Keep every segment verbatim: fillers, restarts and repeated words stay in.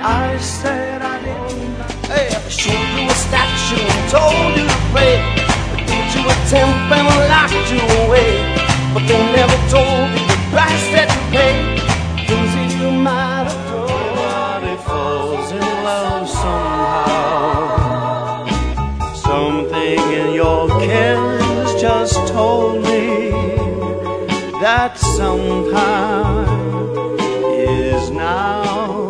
I said I didn't. Hey, I showed you a statue and told you to pray. I gave you a temple and locked you away. But they never told you the price that you paid. Things that you might have told. Everybody falls in love somehow. Something in your kiss just told me that sometime is now.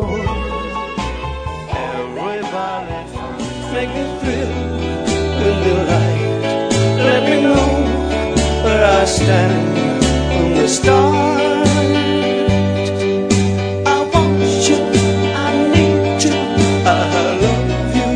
Everybody make me feel with the light. Let me know where I stand from the start. I want you, I need you, I love you.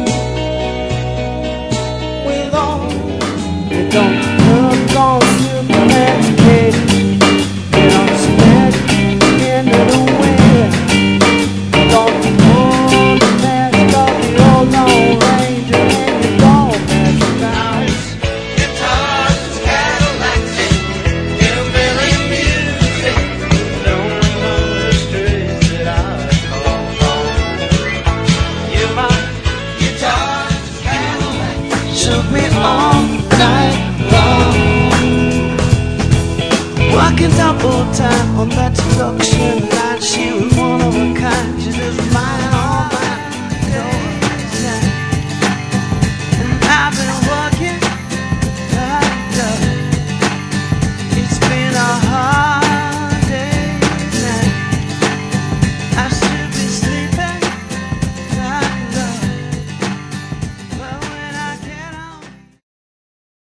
With all you don't look on you, medicated. You don't spend into the wind. Don't pull the mask off the old Lone Ranger and you don't recognize guitars, Cadillacs, hillbilly music. Don't know the streets that I call home. You my guitars, Cadillacs, shook me all night long. Working double time on that seduction line. She was one of a kind. She just mine.